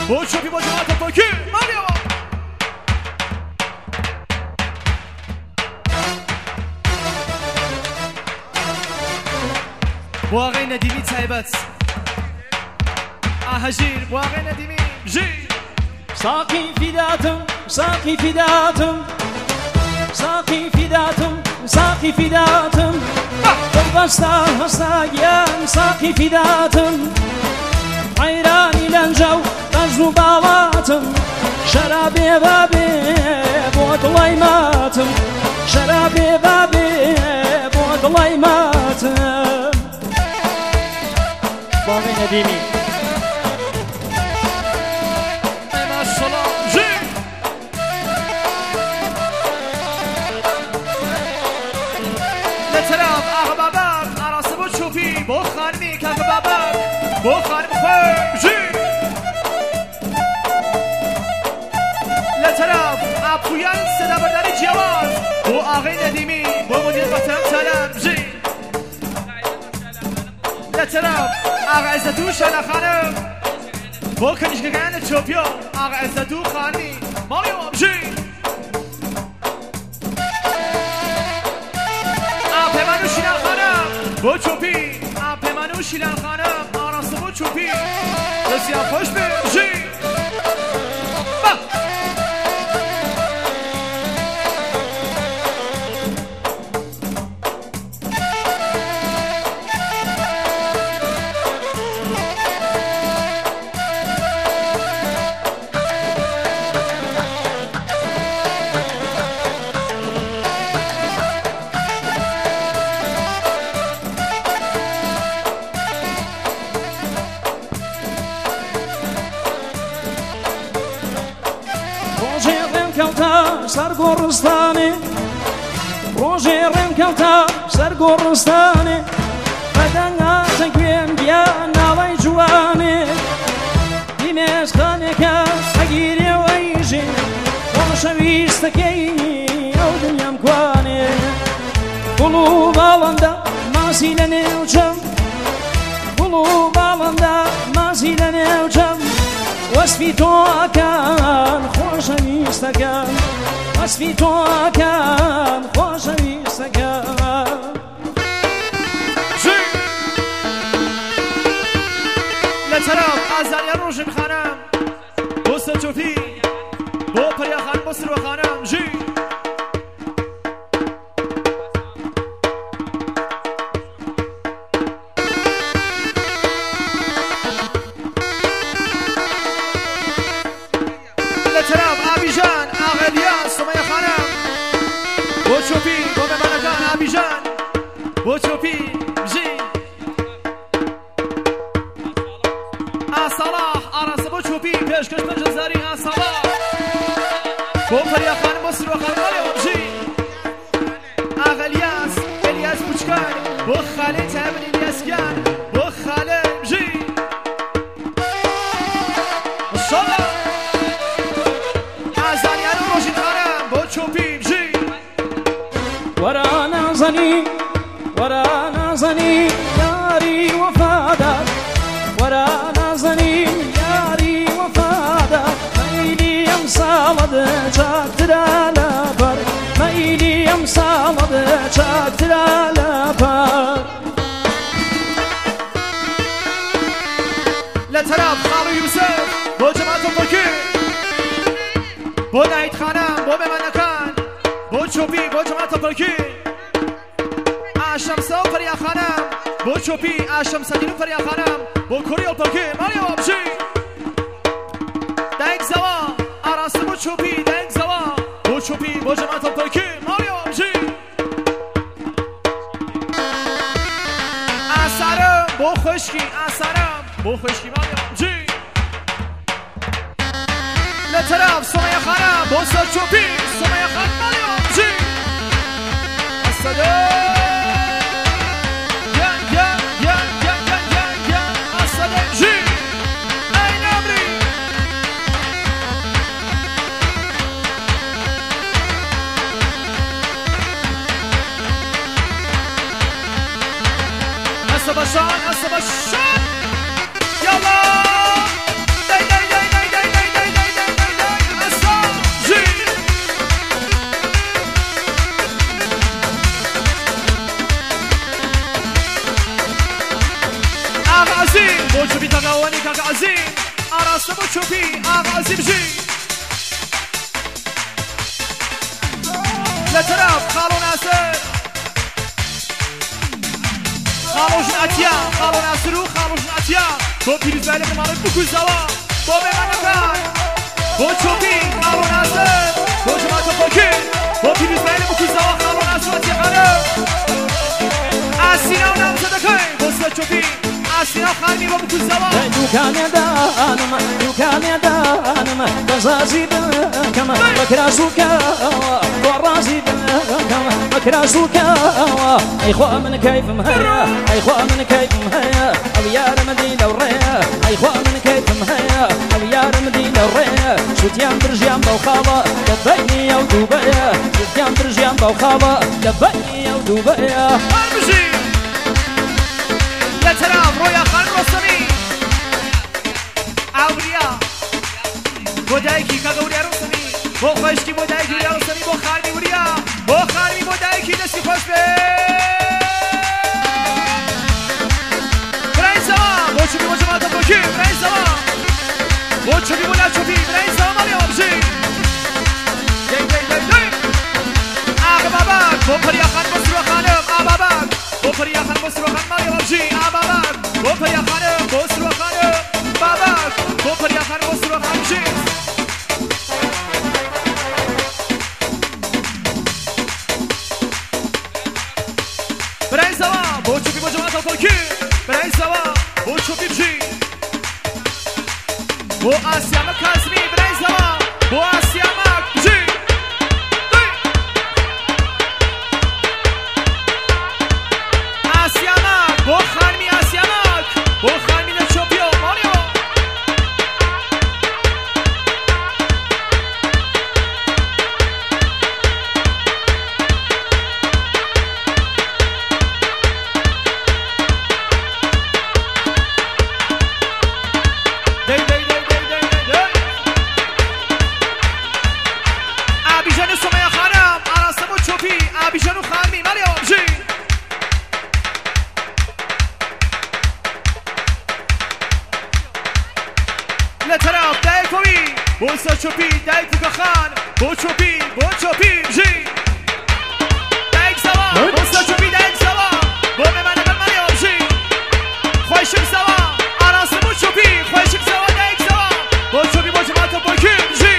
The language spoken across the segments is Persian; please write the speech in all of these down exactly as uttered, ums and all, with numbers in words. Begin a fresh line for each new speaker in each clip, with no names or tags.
با چوبی با جماعت پاکی ماریا با آقای ندیمی تایبت اهجیر با آقای ندیمی جیر
ساقي فداتم ساقي فداتم ساقي فداتم ساقي فداتم بالبسطة هستاقيان ساقي فداتم عيراني لنجو غزو بالاتم شرابي بابي بود الله ماتم شرابي بابي بود الله ماتم باقي نديمي
بو خانمی که بابا بو خانم خم جی لطرف اپویان صدا برداری جواز بو آقای ندیمی بو مدیر محترم سلام جی لطرف آقا عزتو شلا خانم بو کنشگرگان چوپیو آقا عزتو خانمی ماریم جی آپه منو شینا خانم بو چوپی پیمانو شیلان خانم آراسته بود چوبی بسیار خوش به جی
سر گورستانه روزی رم کلتا سر گورستانه بدن تنگیم بیا نوای جوانه دیمش خانه کس اگیری و ایجی وشویست کی او دنیام کوانه قلوب بالنده مازیل نیوچم قلوب بالنده مازیل نیوچم وصفی تو کن خوشویست کن وصفی تو کن خوشویست کن
لطرف ازالیا روش بخانم بوست چوپی بو پریا خان بوست رو خانم جی چوپی با ممنکان آبیجان با چوپی جی آصلاح آراسته با چوپی پیشکش پنجزاری آصلاح با پریا خانم با سرو خانم جی آق الیاس الیاس بوچکان با خاله تامن الیاسگان با خاله جی ماشاءالله آزاریان روشید خانم با چوپی جی
ورا نازني ورا نازني ياري وفادك ورا نازني ياري وفادك ميلي يمصالد جاكترا لابر ميلي يمصالد جاكترا لابر
لطرف خالو يوسف بو جماعت فكر بو نايت خانم بو بمنكان بو چوبی بو جماعت پرکی آشم سو پریا خانم بو چوبی آشم سدینو پریا خانم بو کوریال پرکی ماریو آبجی دنگ زوا آراسته بو چوبی دنگ زوا بو چوبی بو جماعت پرکی ماریو آبجی آسارم بو خشکی آسارم بو خشکی ماریو آبجی لطرف سمیه خانم بو سر چوبی سمیه خانم ماریو آبجی السلام یا یا یا یا یا یا یا السلام جی ای نمری السباشان السباشان یالا دی دی دی دی دی عظیم آراسته با چوبی آقا عظیم جی لطرف خالو ناصر خالوشن اتیا خالو ناصرو خالوشن اتیا با پیروز بیلی مالی بکوی زوا با بمانکان با چوبی خالو ناصر با جماعت پاکی با پیروز بیلی بکوی زوا خالو ناصر اتیا خانم اسینا و نامزدکای با سر چوبی اسینا خانمی با بکوی زوا
دوکان دانم دوکان دانم بزازی بکم بکراسوکا ورازی بکم بکراسوکا ای خواه من کیفم هیا ای خواه من کیفم هیا او یارم دیل و ریا ای خواه من کیفم هیا او یارم دیل و ریا شوتیان برجیان باو خوابا لبینی او دوبیا شوتیان برجیان باو خوابا لبینی او دوبیا
هرمشی لطرف رویا خان رستمی اولیا بودایکی که گوریا رستمی با خوشکی بودایکی رستمی با خانمی گوریا با خانمی بودایکی دستی خوش به برای سوا با چوبی با جماعت پاکی برای سوا با چوبی با نچوبی برای سوا مالی آبجی دی دی دی دی آقا بابک با پریا خان با سرو خانم آقا بابک با پریا خان با سرو خانم مالی آبجی آقا بابک با پریا خانم با سرو خانم بابک با پریا خان با سرو خانم جی برای سوا با چوبی با جماعت پاکی برای سوا با چوبی جی با آسیام کازمی برای سوا با آسیام جی آسیام با خانمی آسیام با خانمی نچوبی و مالیو بیشانو خانمی مالی آبجی لطرف دایکوی با سر چوبی دایکو خان با چوبی با چوبی جی دایک سوا با سر چوبی دایک سوا با بمانکان مالی آبجی خوشم سوا آراسته با چوبی خوشم سوا دایک سوا با چوبی با جماعت پاکی جی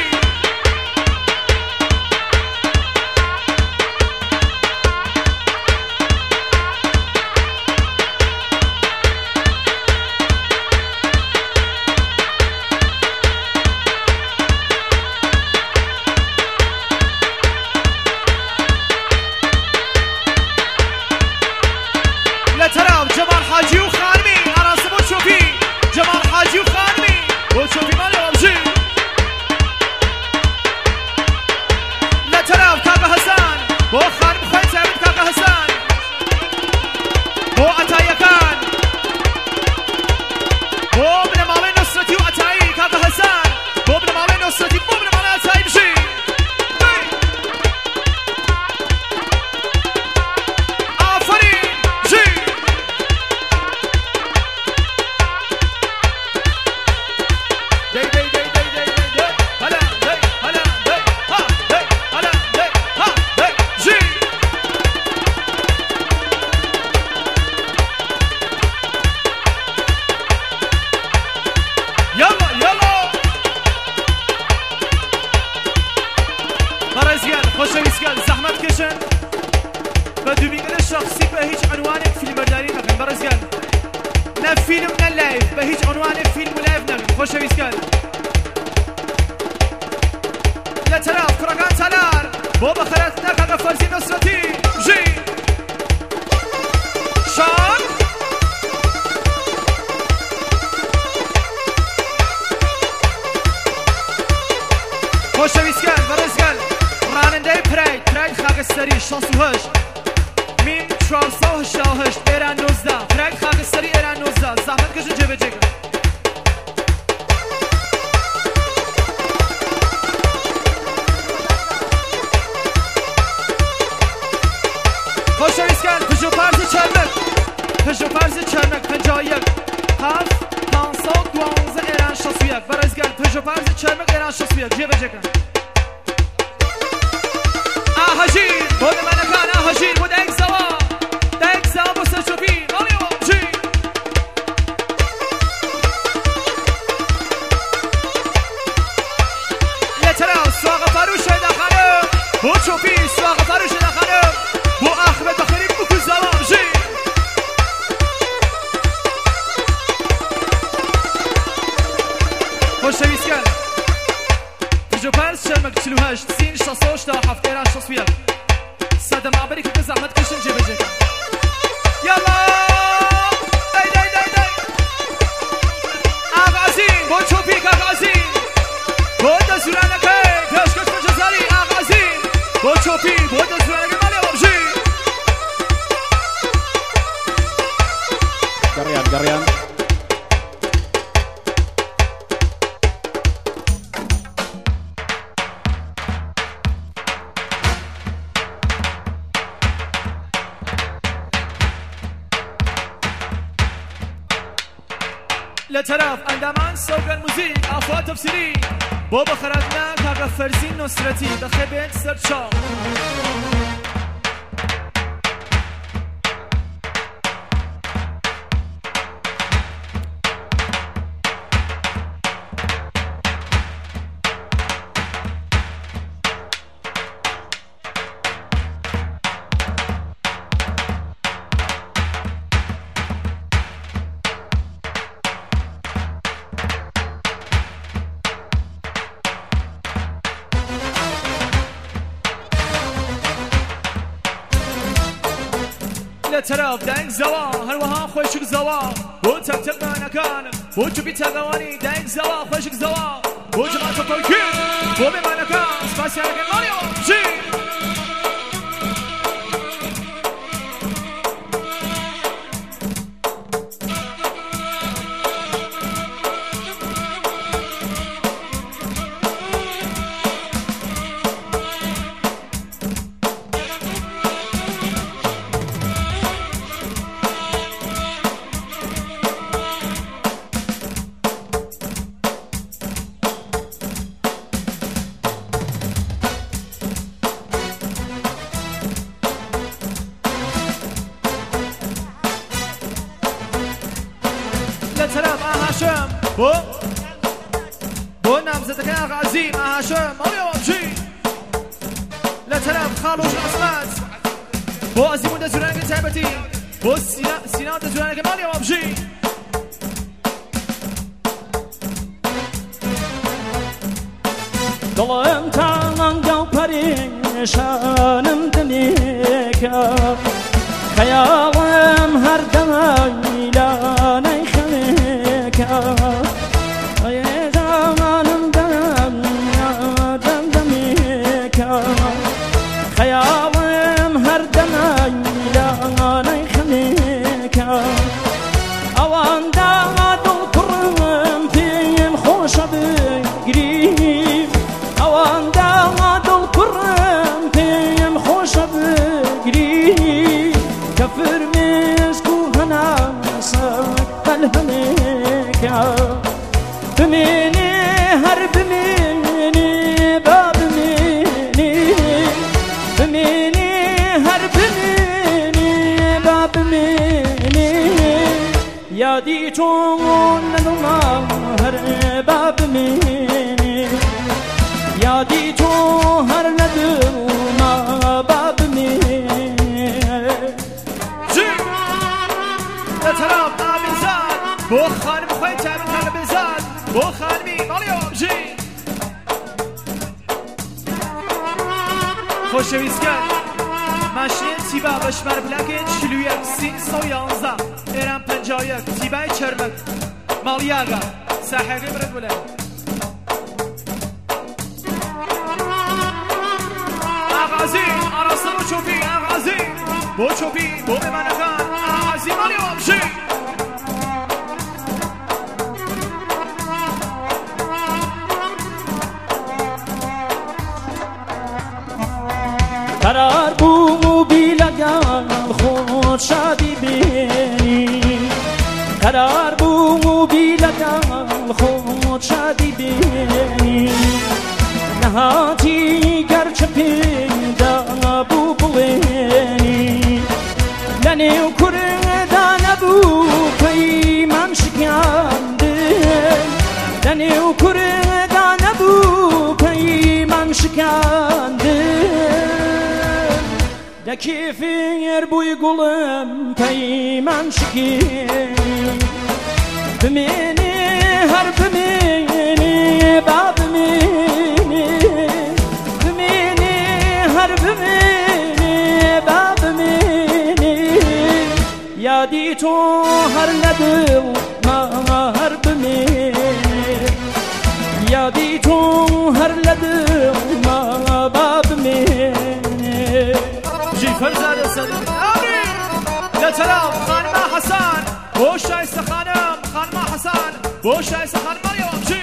خوشویسکن برزگل راننده پرید پرید خاکستری شانس و هشت مین چهارصد و هشتاد و هشت ایران نوزده پرید خاکستری ایران نوزده زحمت کشون جبه جگه خوشویسکن پژو پرز چرمک پژو پرز چرمک پنجاه و یک هفت پانصد و دوازده چوپرز چرمق ایران شست بیاد جیبه جکن آهاجین بود منکان آهاجین بود یک زوا یک زوا با سر چوپی مالی آمجی یه طرف سواق فروش داخله بو چوپی سواق فروش داخله بو احمد داخلی بو کل زوا آمجی خوش نویس کرد جو پرس شرمک چلو هشت سین شصوش تا هفت ایران شص بیاد صدم عبری که زحمت کشن جبه جکن یالا ای دای دای دای آغازین با چوپیک آغازین با دزورانکه پیشکش مجزاری آغازین با چوپی با دزورانکه مالی آمجی
گریان گریان
لطرف اندمان سوق الموزيك افوات تفسيري بابا خرجنا كاغا فرزين نصرتي بخبت سرچاو طرف دنگ زوا هر وها خوشک زوا بو تک تک نکان بو چوبی تگوانی دنگ زوا خوشک زوا بو جماعت کوکی بو به منکان سپاسی اگه مالیو جی طرف هاشم بو بو نامزدك اغا عزيم هاشم مالي وامجي لطرف خالوش اسمت بو عزيم ده زورانك تعبتي بو سينا سينا ده زورانك مالي وامجي
دلم تانان گو پریشانم دمیکا خیالم هر دم میلانه خلیکا ای زمانم دم دم دمیکا خیالم هر دم میلانه خلیکا اوان دادو کرم پیم خوش بگیریم اوان دادو کرم پیم خوش بگیریم كفر مسكو هنا صك الهميكا بميني هرب مني باب مني بميني هرب مني باب مني يا دي تون لما هر باب مني يا دي تو هر لما باب مني
طرف نامي زاد بو خانم خوي تعمل هلا بزاد بو خانمي ماليوم جي خوشويسكن ماشين تيبا بشمر بلاكين شلويك سين سو يانزا ايران پنجايك تيباي چرمك مالياغا ساحقي برد بلا آغازي عرصة بو چوبي آغازي بو چوبي بو بمانكان آغازي ماليوم جي
قرار بو بیلگان خود شادی بینی قرار بو بیلگان خود شادی بینی نهاتي قرش بيدا أبو بليني لاني وكردا نبو كيمان شكاندن لاني وكردا نبو كيمان شكاندن دا كيف يربو يقولم كيمان شكين بميني هر بميني باب ميني بميني هر بميني باب ميني يادي تو هر لدل ما هر بميني يادي تو هر لدل ما باب ميني
جي فرزاد السلام آمين لترام خانم حسن بوش شايست خانم خانم حسن بوش شايست خانم مريم جي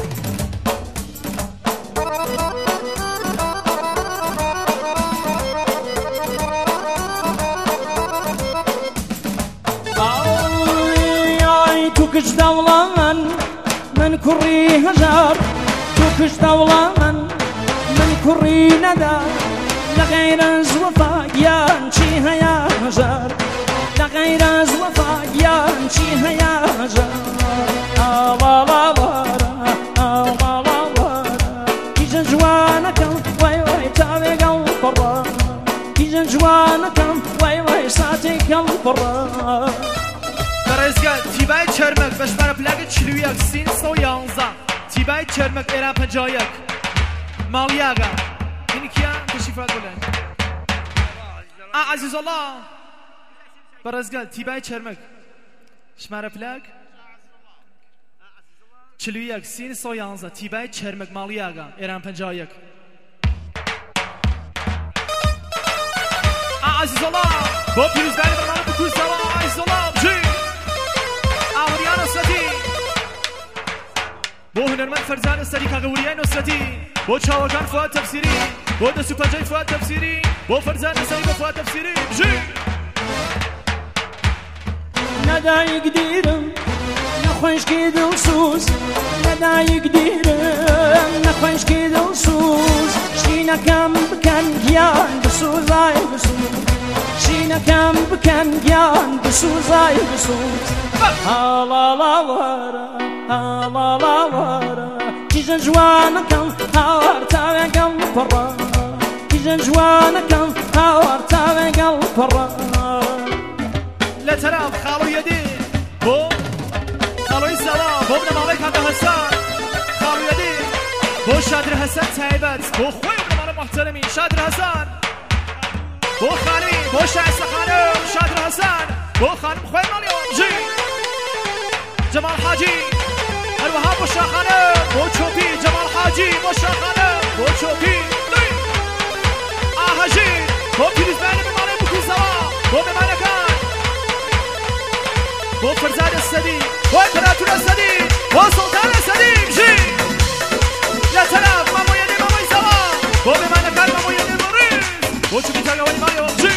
توكش دولان من كري هجار توكش دولان من كري ندى لغير زوفا يانشي هيا هجار لغير زوفا يانشي هيا هجار آلا لا بارا آلا لا بارا كيجن جوانكم واي واي تابي قلبرا كيجن جوانكم واي واي ساتي قلبرا
رزگل تیبای چرمک بشمار پلاک چلویک سین سو یانزا تیبای چرمک ایران پنجایک مالیاگا اینی کیا تشریفات بلن آه عزیز الله برزگل تیبای چرمک شمار پلاک چلویک سین سو یانزا تیبای چرمک مالیاگا ایران پنجایک آه عزیز الله با پیروز بری برمانه بکوز دوا عزیز الله جی آوریان نصرتی بو هنرمند فرزان استری کاغوریان نصرتی بو چاوگان فواد تفسیری بو دستو پنجای فواد تفسیری بو فرزان استری بو فواد تفسیری جی
ندای قدیرم نخوش کی دلسوز ندای قدیرم نخوش کی دلسوز شینا کم بکن گیان بسوز آی بسوز شینا کم بکن گیان بسوز آی بسوز آلا لا وارا آلا لا وارا كيجن جوانكم هاور تاوي قلب فرا كيجن جوانكم هاور تاوي قلب فرا
لا تراب خالو يدي بو خالو السلام بو ابن مالك عبد الحسن خالو يدي بو شادر حسن تايبت بو خوي ابن مالك محترمين شادر حسن بو خالي بو شايس خانم شادر حسن بو خانم خوي ماليوم جي جمال حاجي الوهاب بوشاخانه بو چوبي جمال حاجي بوشاخانه بو چوبي آهاجي بو پیروز بینه بمانه بو زوا بو بمانه کن بو فرزاد السدي بو امپراتور السدي بو سلطان السدي جي لا طرف مامو يدي مامو زوا بو بمانه کن مامو يدي موريز بو چوبي تاگوانی ماريو جي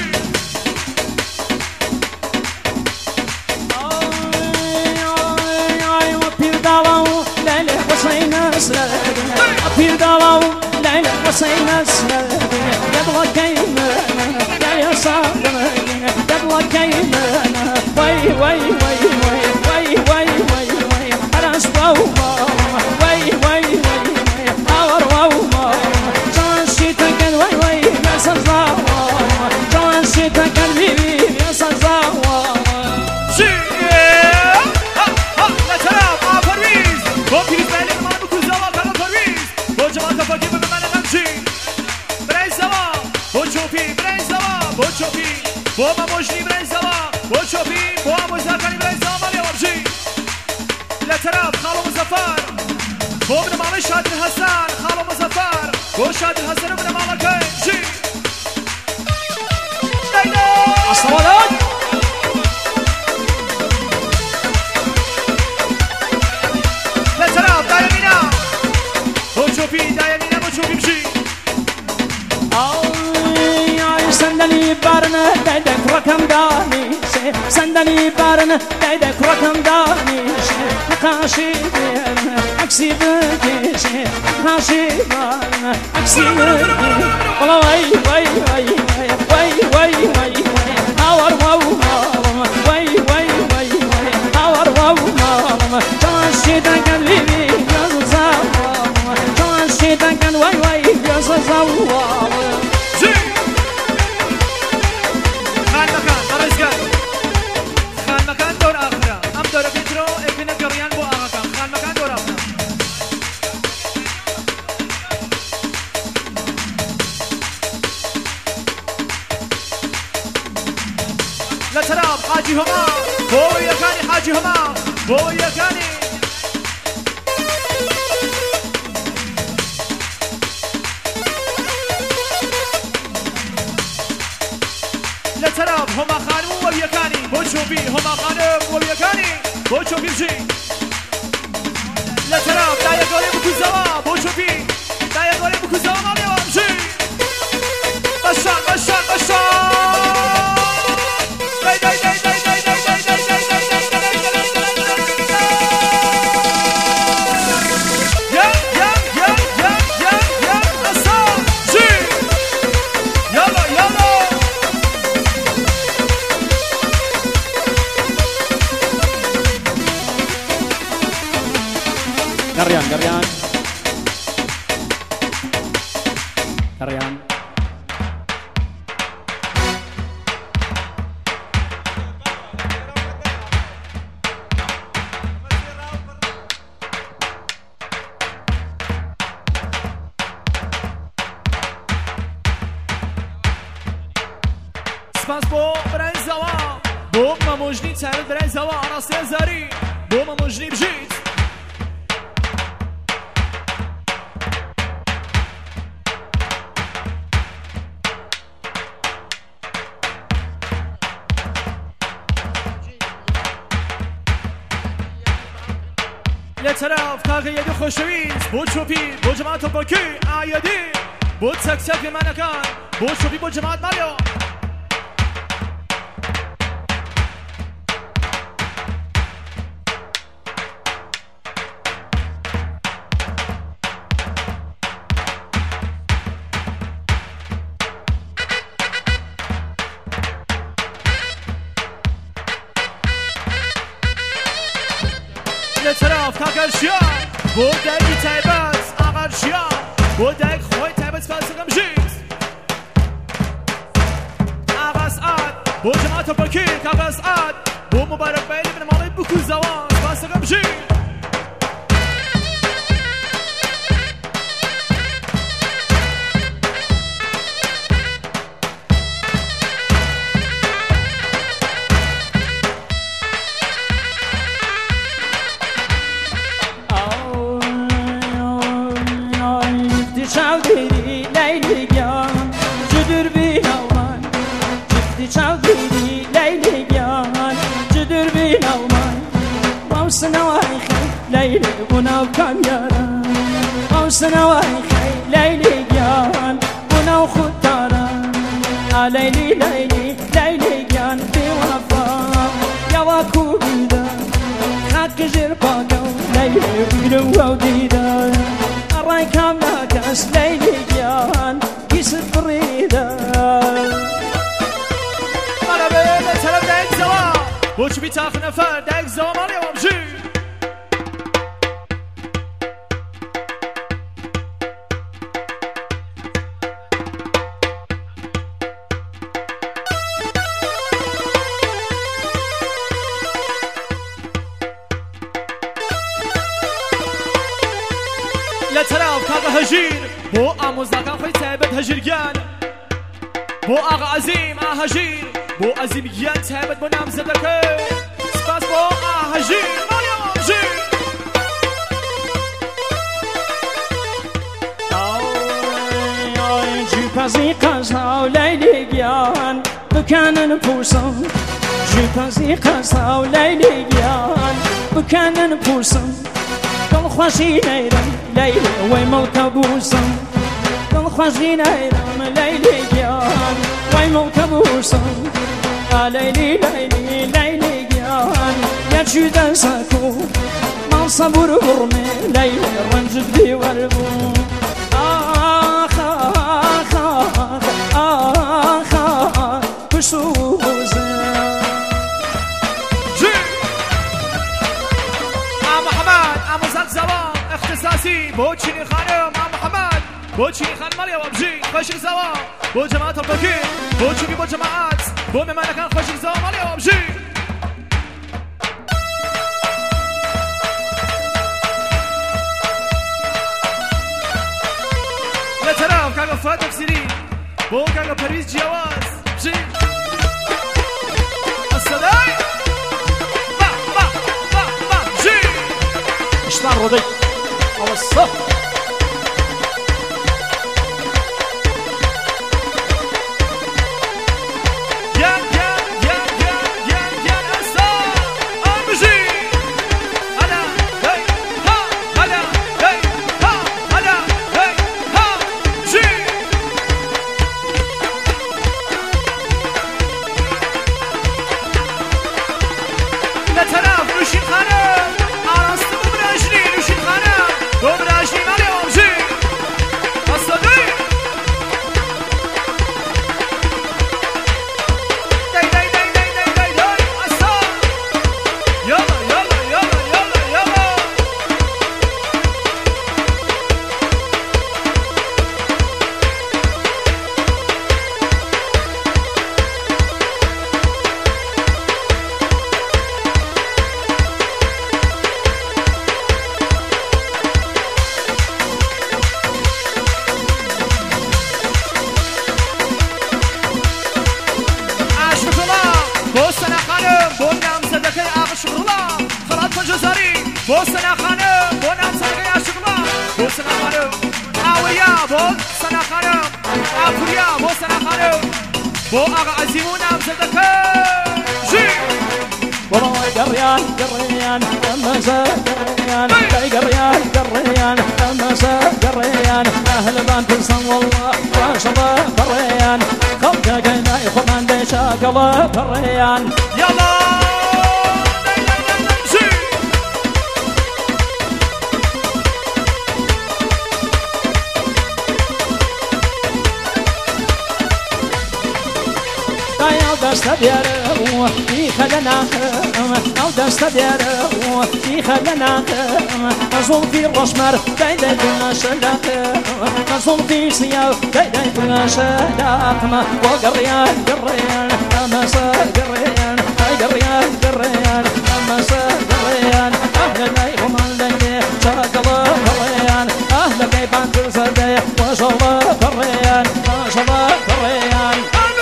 أطير دلو ليلة وصينا سنادي يبغى كيمانا يا يا صابنا يبغى كيمانا وي وي وي وي وي وي وي وي أراس واو وي وي وي وي أور واو جان شيتا كان وي وي يا صزا جان شيتا كان بيبي يا صزا
شي ها ها لا ترى ما فريز بوكي بينك ما بكوز الله كان فريز بو جماعة فاكي بمعنى نمشي برين سوا بو شوفي برين سوا بو شوفي بو ما موجني برين سوا بو شوفي بو ما مزاكاني برين سوا مالي وامشي لا ترى خالو مزفر بو ابن مالي شادر حسن خالو مزفر بو شادر حسن ابن مالي كاين شي داينا
الصوالات
لا ترى دايمينا بو شوفي دايمينا بو شوفي مشي
آی صندلی برنه دیدک رقم دانیشه صندلی برنه دیدک رقم دانیشه نقاشی بیرنه عکسی بگیر بيشي خاشي أكسير والله وي وي وي وي وي وي هاور واو وي وي وي هاور واو جواشيدا كان ليبي يزا جواشيدا كان وي وي يزا
خان مكان درزقان خان مكان دور آخرة أم دور بيترو ابن قريان بو آخر خان مكان دور آخرة لتراب حاجي هما بو يكاني حاجي هما بو يكاني لتراب هما خانم ويكاني بو شوفي هما خانم ويكاني بو شوفي جي لتراب دايا قولي بكو زوا بو شوفي دايا قولي بكو زوا ما بيوام جي بشار بشار بشار داي داي داي داي داي داي داي داي داي داي داي يا يا يا يا يا يا أصال جي يلا يلا
قريان قريان قريان
سپاس بو برای زوا بو مموجنی ترد برای زوا راستی زاری بو مموجنی بجید لطرف کاغ یدی خوشویز بو چوپی بو جماعت باکی آیدی بو تک تک منکان بو چوپی بو جماعت مالیو لطرف کاغ شیا بو دایی تایبت آقا شیا بو دایی خوی تایبت فلسفم جیت آقا سعد بو جماعت باکی کاغ سعد بو مبارک بیلی من مالی بکو زوان فلسفم جیت
چاودیری لیلی گیان جدر بین آوان جفتی چاودیری لیلی گیان جدر بین آوان باوس نوای خی لیلی بناو کامیاران باوس نوای خی لیلی گیان بناو خود داران لیلی لیلی لیلی گیان بی وفا یوا کوبیدا خاک جر باگو لیلی بیرو و دیدا راي كاملة كاس ليلي جان كيس بريدة
مالا بيلا سلام دايك زوا بوش بيتاخ نفر دايك زوا مالي وامشي لطرف كاغا هجير بو آموزاقان خوي تابت هجيريان بو آغا عزيم آه هجير بو عزيم يان تابت بو نام زدكي سپاس بو آه هجير ماليا هجير
جو پزی قصا و لیلی گیان بکنن پوسم جو پزی قصا و لیلی گیان بکنن پوسم دل خوشی نیرم لیلی وی ملک بوسم دل خوشی نیرم لیلی گیان وی ملک بوسم لیلی لیلی لیلی گیان یا چودن سکو من صبر برمه لیلی رنج بدي والبو آخ آخ آخ آخ آخ بسوزة
جي عم محمد عم زغزوان اختصاصي بو چینی خانم عم محمد بو چینی خانم مریم بجی خوشک زوا بو جماعت بکی بو چینی بو جماعت بو مملکت خوشک زوا مریم بجی لطرف كاكا فؤاد تفسيري بو كاكا باريس جواز بجي الصداي با با با با بجي
اشتار رضي على الصف
بوسنا خانم بونم صدقه عاشقلا بوسنا خانم آویا بوسنا خانم آفریا بوسنا خانم بو آقا عزیمونم صدقه جی
والله قريان قريان أما قريان باي قريان قريان أما قريان أهل بان تنسان والله ما شاء الله قريان خلقك هنا يخمان ديشاك الله قريان
يلا
دست بیارم بی خلنا او دست بیارم بی خلنا نزول في الرشمر دايدا دنا شلاق نزول في سياو دايدا دنا شلاق وقريان قريان اما قريان اي قريان قريان اما قريان اهلا نايهم عندي شاقلا قريان اهلا كيفان ترسل وشاء الله قريان ما شاء الله قريان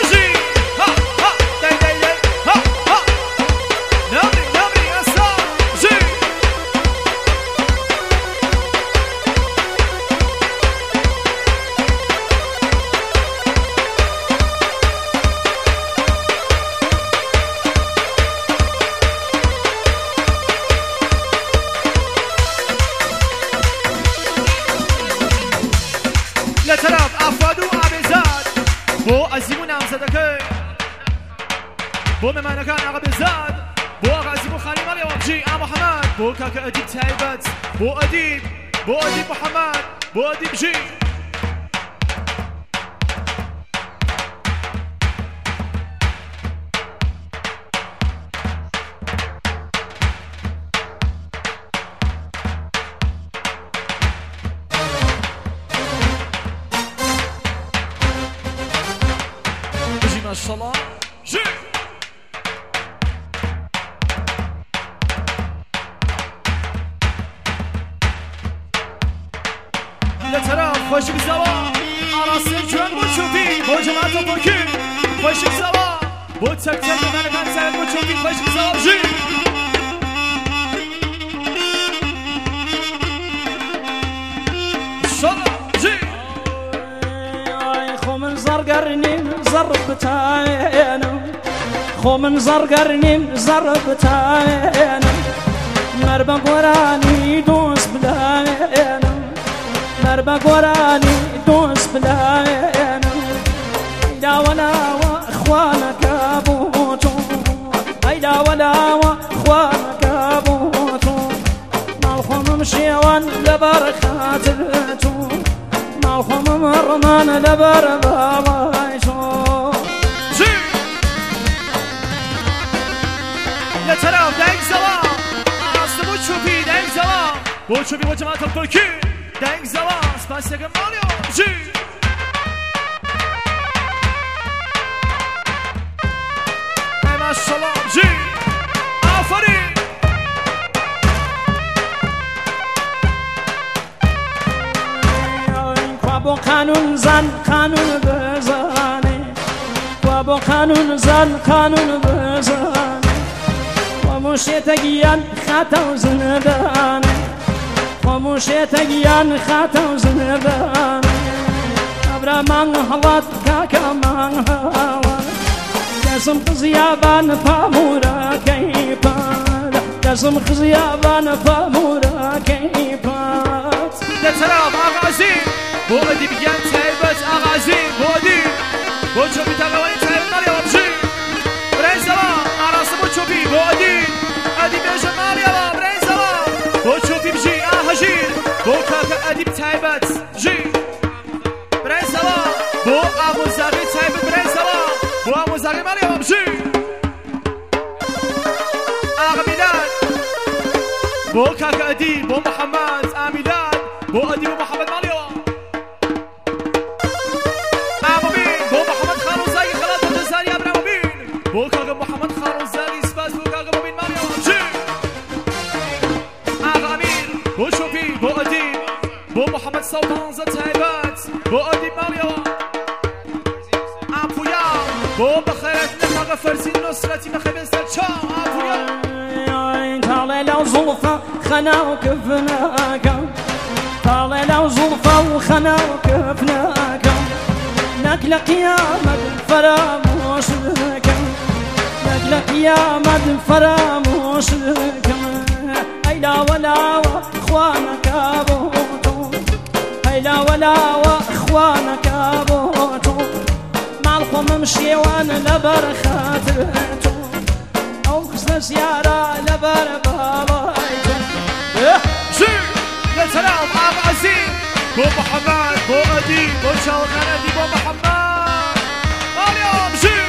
لطرف افادو عبزاد بو عزیمون هم صدقه بو ممنکان آقا بزاد بو آقا عزیمون خانی مریم آبجی ام محمد بو کاکا ادیب تایبت بو ادیب بو ادیب محمد بو ادیب جی الصلاة جي لطرف خوشک زوا عراسی جوان بو چوبی بو جماعت ترکی خوشک زوا بو تک تک مملکت سعید بو چوبی خوشک زوا جی الصلاة جي
خو من زرقرني زربتاينا خو من زرقرني زربتاينا مربى قراني دوس بلاينا مربى قراني دوس بلاينا لا ولا واخوانك ابوتو اي لا ولا واخوانك ابوتو ما الخو من مشيوان لبر خاطرتو مالخم مرمان لبر بالايشو
يا طرف دنگ زوا اصل بو چوبی دنگ زوا بو چوبی بو جماعت ترکی دنگ زوا سپاس یکم مالیو جی ماشاءالله جی آفرین
با قانون زن قانون بزنه و با قانون زن قانون بزنه و موشتگیان خطا و زندانه و موشتگیان خطا و زندانه ابرا من حوات کاکا من حوات دزم خزیابان پامورا کیپاد دزم خزیابان پامورا کیپاد
لطرف آغازی بو ادی بگن تایبت آغازی بو ادی بو چوبی تقوانی تایب مالیا بجی برای زمان آراس بو چوبی بو ادی ادی بیش مالیا برای زمان بو چوبی بجی آهجی بو کاکا ادی تایبت جی برای زمان بو آموزاقی تایبت برای زمان بو آموزاقی مالیا بجی آغا میلاد بو کاکا ادی بو محمد آمیلاد بو ادی بو محمد مالیا بو کاغا محمد خاروزالی سپاس بو کاغا مبین مالیا جی آغا امیر بو چوبی بو ادیب بو محمد سلطان زد تایبت بو ادیب مالیا آفویا بو بخیرت نکاغا فرزین نصرتی مخیبن سرچا آفویا
طالع لو زلفة خنا وكفناك طالع لو زلفة وخنا وكفناك نكل قيامة فراموش لك يا مد فراموش كمان هيلا ولا واخوانك ابوتو هيلا ولا واخوانك ابوتو مالكم مشي وانا لبر خاطرتو او خسنا سيارة لبر بالايتو
شي يا سلام ابو عزيز بو محمد بو ادي بو شوقان ادي بو محمد اليوم شي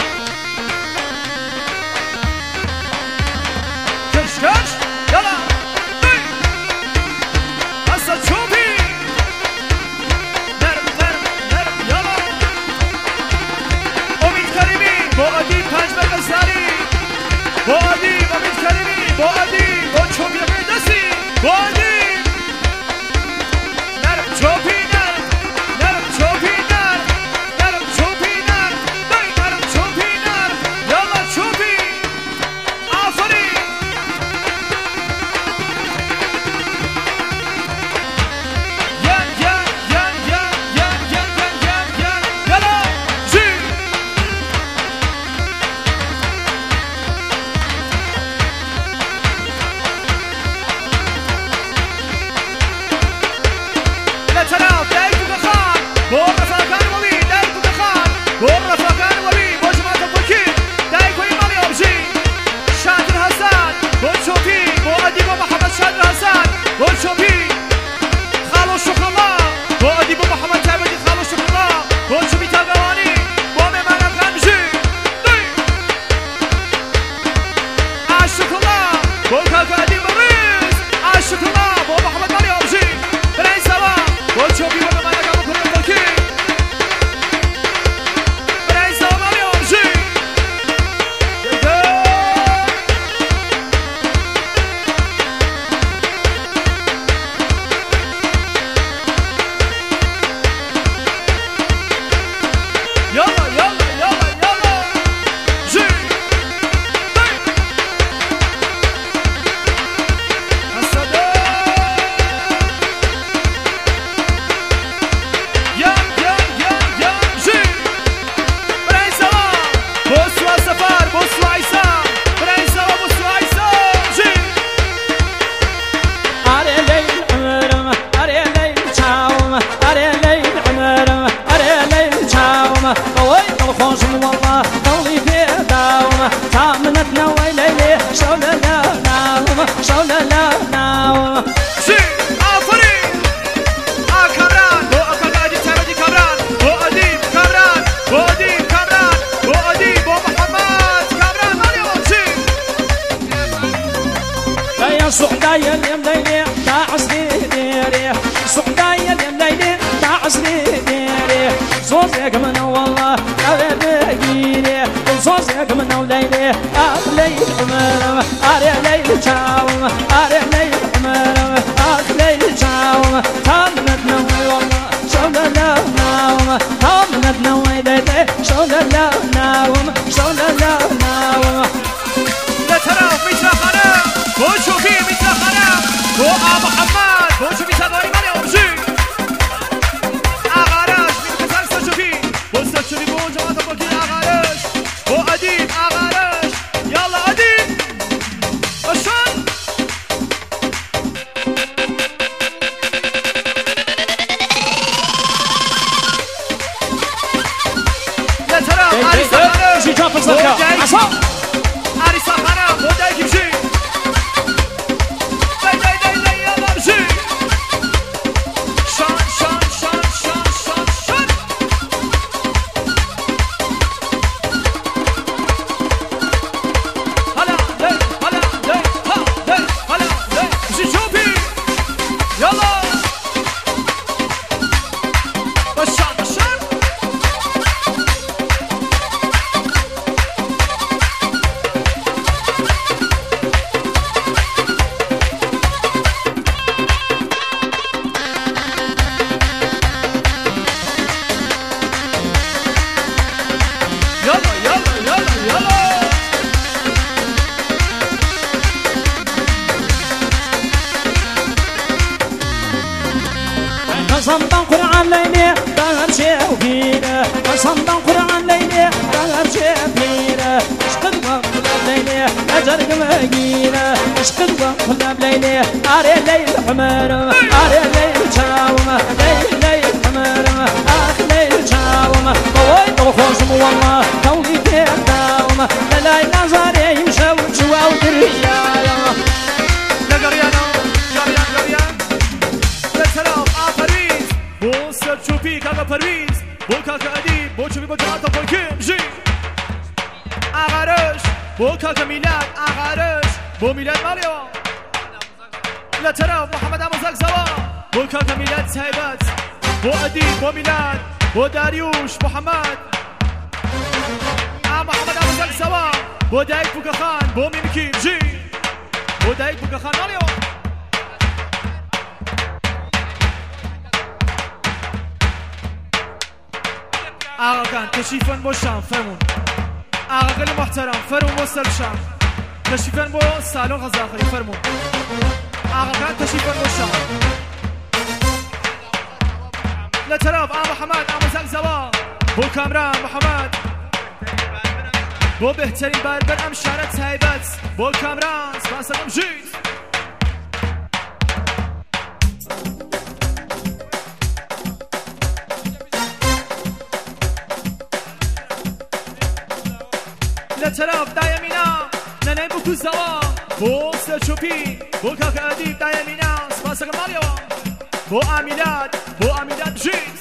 كش يلا هسه تشوفي نرم نرم نرم يلا امید کریمی با ادی پنج بگذاری با ادی امید کریمی با ادی با چوبی دستی با ادی نرم چوبی نرم نرم چوبی نرم
سقدايا الليلي تعزلي ديري زوزك من والله أبديري زوزك من وليلي أغلي الحمام أري ليل شاوم أري ليل الحمام أغلي شاوم تمت نوي والله شولا لا ناوم تمت نوي ليلي شولا لا ناوم شولا لا ناوم
لا ترى ميتا خنا وشوفي ميتا خنا وأبو محمد وشوفي تداري مالي أوجي أغارش من كسر سجوفي وسجوفي بونجا ما تبغي أغارش وأديب أغارش يلا أديب أشان لا ترى عريس خنا
شي جاب الزرقاء عصا
عريس خنا ودا يجي
صندان قرآن ليلي دار شافينا صندان قرآن ليلي دار شافينا اشقد وقلب ليلي أجر قمقينا اشقد وقلب ليلي أري ليل حمر أري ليل شاوم ليل ليل حمر أخ ليل شاوم طوي طوخوش والله طولي تيرداوم للاي نظري يمشو شوا وتريايا
لقريانا قريان قريان لسلام آخرين بو سرچوبی کاکا پرویز بو کاکا ادیب بو چوبی بو جاتا پاکیم جی آغارش بو کاکا میلاد آغارش بو میلاد مالیا لطرف محمد عمزاک زوا بو کاکا میلاد سایبت بو ادیب بو میلاد بو داریوش محمد محمد عمزاک زوا بو دایک بو خان بو میمکیم جی بو دایک بو خان مالیا آقا کن تشریفن با شام فرمون آقا گل محترم فرمون با سر شام تشریفن با سالن غذاخوری فرمون آقا کن تشریفن با شام لطرف آقا محمد عمزاک زوا بو کامران محمد بو بهترین بربر ام شارت هیبت بو کامران سپاسم جید لطرف دایمینا ننه بو کزوا بو سرچوپی بو کاکا ادیب دایمینا سپاسم مالیا بو امیلاد بو امیلاد جید